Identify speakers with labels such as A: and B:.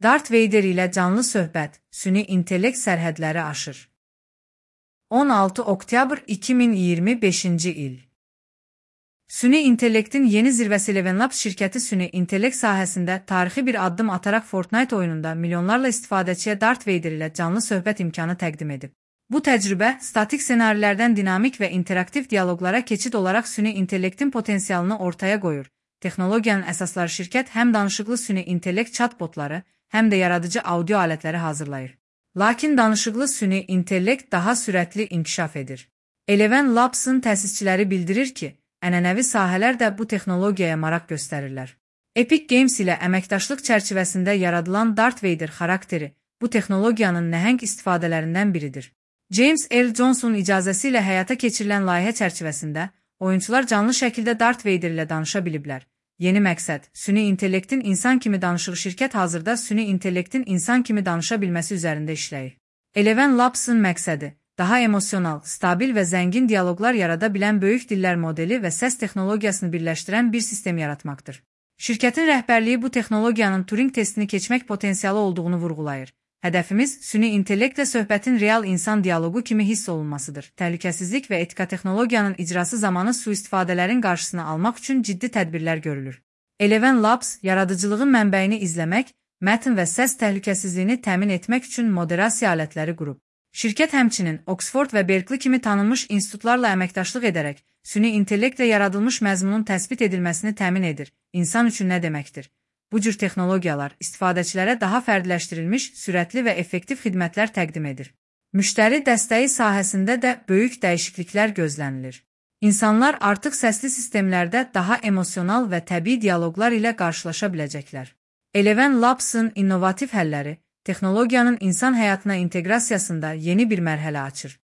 A: Darth Vader ilə canlı söhbət, süni intellekt sərhədləri aşır. 16 oktyabr 2025-ci il. Süni intellektin yeni zirvəsi Eleven Labs şirkəti süni intellekt sahəsində tarixi bir addım ataraq Fortnite oyununda milyonlarla istifadəçiyə Darth Vader ilə canlı söhbət imkanı təqdim edib. Bu təcrübə, statik ssenarilərdən dinamik və interaktiv dialoqlara keçid olaraq süni intellektin potensialını ortaya qoyur. Texnologiyanın əsasları şirkət həm danışıqlı süni intellekt chatbotları, həm də yaradıcı audio alətləri hazırlayır. Lakin danışıqlı süni intellekt daha sürətli inkişaf edir. Eleven Labs'ın təsisçiləri bildirir ki, ənənəvi sahələr də bu texnologiyaya maraq göstərirlər. Epic Games ilə əməkdaşlıq çərçivəsində yaradılan Darth Vader xarakteri bu texnologiyanın nəhəng istifadələrindən biridir. James L. Johnson icazəsi ilə həyata keçirilən layihə çərçivəsində oyunçular canlı şəkildə Darth Vader ilə danışa biliblər. Yeni məqsəd, süni intellektin insan kimi danışır. Şirkət hazırda süni intellektin insan kimi danışa bilməsi üzərində işləyir. Eleven Labs'ın məqsədi, daha emosional, stabil və zəngin dialoqlar yarada bilən böyük dillər modeli və səs texnologiyasını birləşdirən bir sistem yaratmaqdır. Şirkətin rəhbərliyi bu texnologiyanın Turing testini keçmək potensialı olduğunu vurğulayır. Hədəfimiz süni intellektlə söhbətin real insan dialoqu kimi hiss olunmasıdır. Təhlükəsizlik və etika texnologiyanın icrası zamanı sui-istifadələrin qarşısını almaq üçün ciddi tədbirlər görülür. Eleven Labs yaradıcılığın mənbəyini izləmək, mətn və səs təhlükəsizliyini təmin etmək üçün moderasiya alətləri qurub. Şirkət həmçinin Oxford və Berkeley kimi tanınmış institutlarla əməkdaşlıq edərək süni intellektlə yaradılmış məzmunun təsbit edilməsini təmin edir. İnsan üçün nə deməkdir? Bu cür texnologiyalar istifadəçilərə daha fərdiləşdirilmiş, sürətli və effektiv xidmətlər təqdim edir. Müştəri dəstəyi sahəsində də böyük dəyişikliklər gözlənilir. İnsanlar artıq səsli sistemlərdə daha emosional və təbii dialoqlar ilə qarşılaşa biləcəklər. Eleven Labs'ın innovativ həlləri texnologiyanın insan həyatına inteqrasiyasında yeni bir mərhələ açır.